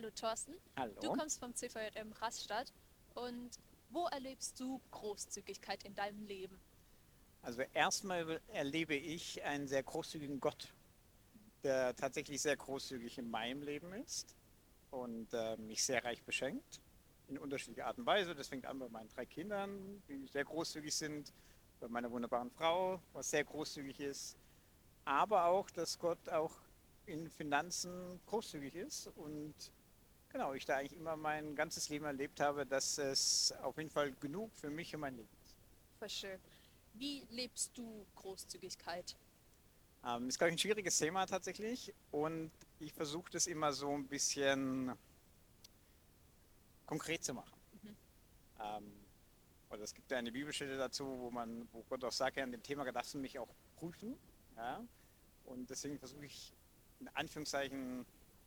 Hallo Thorsten, du Hallo. kommst vom CVJM Rastatt und wo erlebst du Großzügigkeit in deinem Leben? Also erstmal erlebe ich einen sehr großzügigen Gott, der tatsächlich sehr großzügig in meinem Leben ist und mich sehr reich beschenkt in unterschiedlicher Art und Weise. Das fängt an bei meinen 3 Kindern, die sehr großzügig sind, bei meiner wunderbaren Frau, was sehr großzügig ist, aber auch, dass Gott auch in Finanzen großzügig ist und genau, ich da eigentlich immer mein ganzes Leben erlebt habe, dass es auf jeden Fall genug für mich und mein Leben ist. Voll schön. Wie lebst du Großzügigkeit? Ist, glaube ich, ein schwieriges Thema tatsächlich. Und ich versuche das immer so ein bisschen konkret zu machen. Mhm. Ähm, oder es gibt ja eine Bibelstelle dazu, wo Gott auch sagt, ja, an dem Thema darfst du mich auch prüfen. Ja? Und deswegen versuche ich in Anführungszeichen,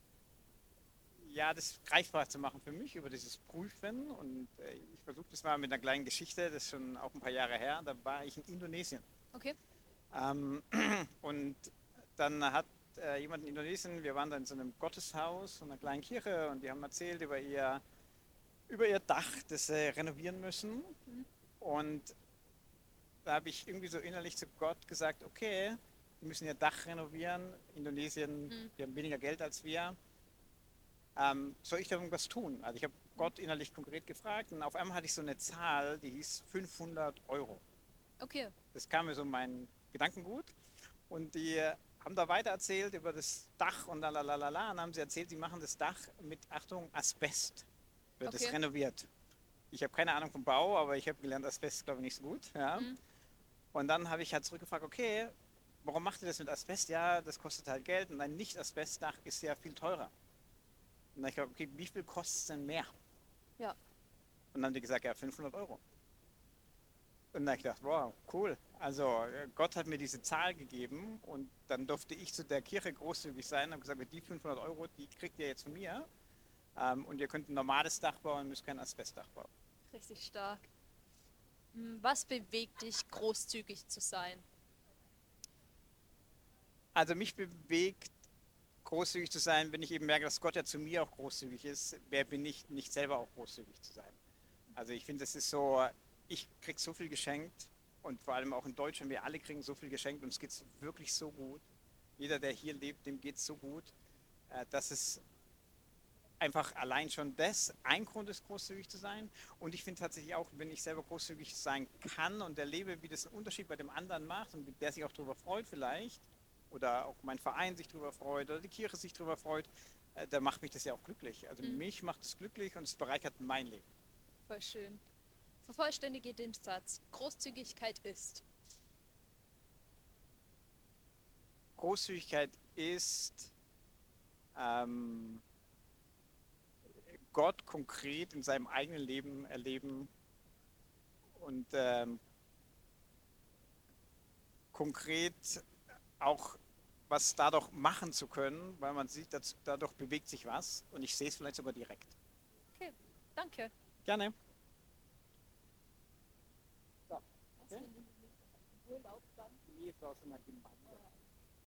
ja, das greifbar zu machen für mich über dieses Prüfen. Und ich versuche das mal mit einer kleinen Geschichte, das ist schon auch ein paar Jahre her. Da war ich in Indonesien. Okay. Ähm, und dann hat jemand in Indonesien, wir waren da in so einem Gotteshaus, so einer kleinen Kirche, und die haben erzählt über ihr Dach, das sie renovieren müssen. Mhm. Und da habe ich irgendwie so innerlich zu Gott gesagt, okay, die müssen ihr Dach renovieren. Indonesien, Mhm. die haben weniger Geld als wir. Soll ich da irgendwas tun? Also ich habe Mhm. Gott innerlich konkret gefragt und auf einmal hatte ich so eine Zahl, die hieß 500 Euro. Okay. Das kam mir so in mein Gedankengut. Und die haben da weiter erzählt über das Dach und lalalala. Und haben sie erzählt, sie machen das Dach mit, Achtung, Asbest. Wird es Okay. renoviert. Ich habe keine Ahnung vom Bau, aber ich habe gelernt, Asbest ist, glaube ich, nicht so gut. Ja. Mhm. Und dann habe ich halt zurückgefragt, okay, warum macht ihr das mit Asbest? Ja, das kostet halt Geld und ein Nicht-Asbest-Dach ist ja viel teurer. Und dann habe ich gesagt, okay, wie viel kostet es denn mehr? Ja, Und dann haben die gesagt, ja, 500 Euro. Und dann habe ich gedacht, wow, cool. Also Gott hat mir diese Zahl gegeben und dann durfte ich zu der Kirche großzügig sein und habe gesagt, die 500 Euro, die kriegt ihr jetzt von mir. Und ihr könnt ein normales Dach bauen, müsst kein Asbestdach bauen. richtig stark. Was bewegt dich, großzügig zu sein? Also mich bewegt, großzügig zu sein, wenn ich eben merke, dass Gott ja zu mir auch großzügig ist. Wer bin ich, nicht selber auch großzügig zu sein? Also ich finde, das ist so, ich krieg so viel geschenkt und vor allem auch in Deutschland, wir alle kriegen so viel geschenkt und es geht wirklich so gut. Jeder, der hier lebt, dem geht es so gut, dass es einfach allein schon das ein Grund ist, großzügig zu sein. Und ich finde tatsächlich auch, wenn ich selber großzügig sein kann und erlebe, wie das einen Unterschied bei dem anderen macht und der sich auch darüber freut vielleicht, oder auch mein Verein sich darüber freut, oder die Kirche sich darüber freut, dann macht mich das ja auch glücklich. Also Mhm. mich macht es glücklich und es bereichert mein Leben. Voll schön. Vervollständige den Satz. Großzügigkeit ist. Großzügigkeit ist ähm, Gott konkret in seinem eigenen Leben erleben und konkret auch was dadurch machen zu können, weil man sieht, dass dadurch bewegt sich was und ich sehe es vielleicht sogar direkt. Okay, danke. Gerne. So, Was, okay. wenn du mit Urlaub dann? Nee, es war aus einer Gemeinde.